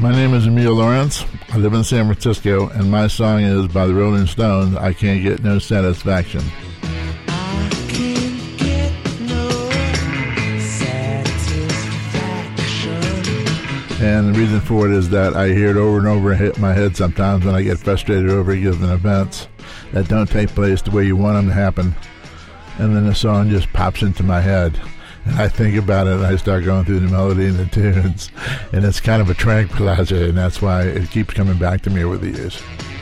My name is Emil Lawrence. I live in San Francisco, and my song is by the Rolling Stones, I Can't Get No Satisfaction. And the reason for it is that I hear it over and over and hit my head sometimes when I get frustrated over given events that don't take place the way you want them to happen. And then the song just pops into my head. And I think about it, and I start going through the melody and the tunes. And it's kind of a tranquilizer, and that's why it keeps coming back to me over the years.